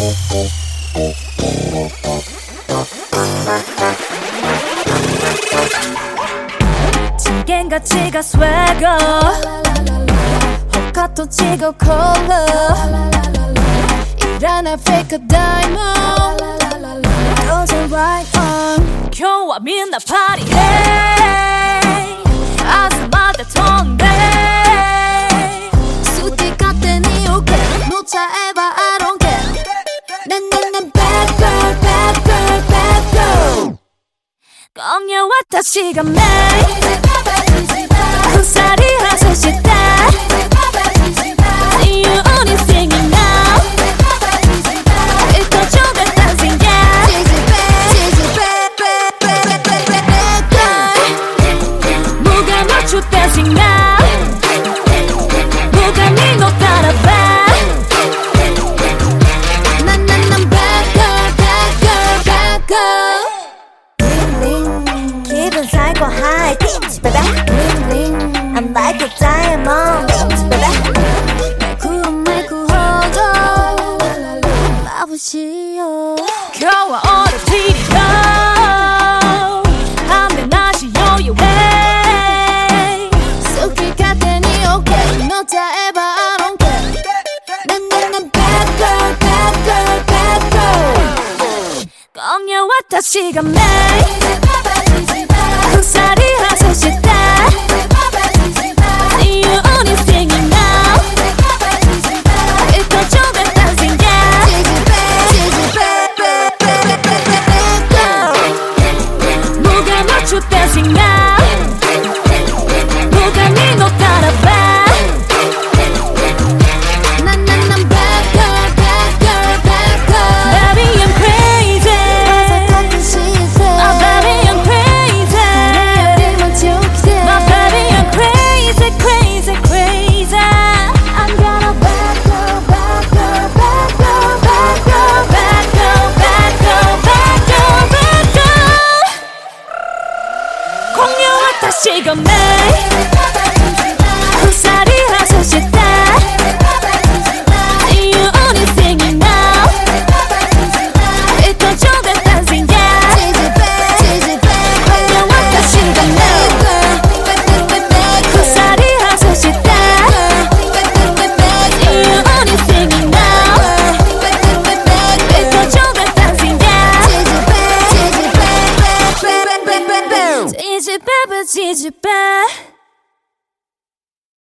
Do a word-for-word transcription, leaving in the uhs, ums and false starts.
次元が違うスウェーガー他と違うコーラいらないフェイクダイモンド Goes right on 今日はみんなパーティー朝まで飛んで好き勝手に OK 乗っちゃえば I don't care ななな Bad girl Bad girl Bad girl 今夜私がメイン鎖外して自由に singing now It's a joke that dancing yeah 누가 맞출 dancing now 누가 네 너 따라봐 난 난 난 bad girl bad girl bad girl 기분 살고 high pitch baby I'm like a diamond bitch baby 말구름 말구하고 마부시요 겨와 얼어 피리고 한대 나시 요요해 쑥길 같더니 okay 너 다 해봐 I don't care 난 난 난 bad girl bad girl bad girl 꽁여와 다시가 메이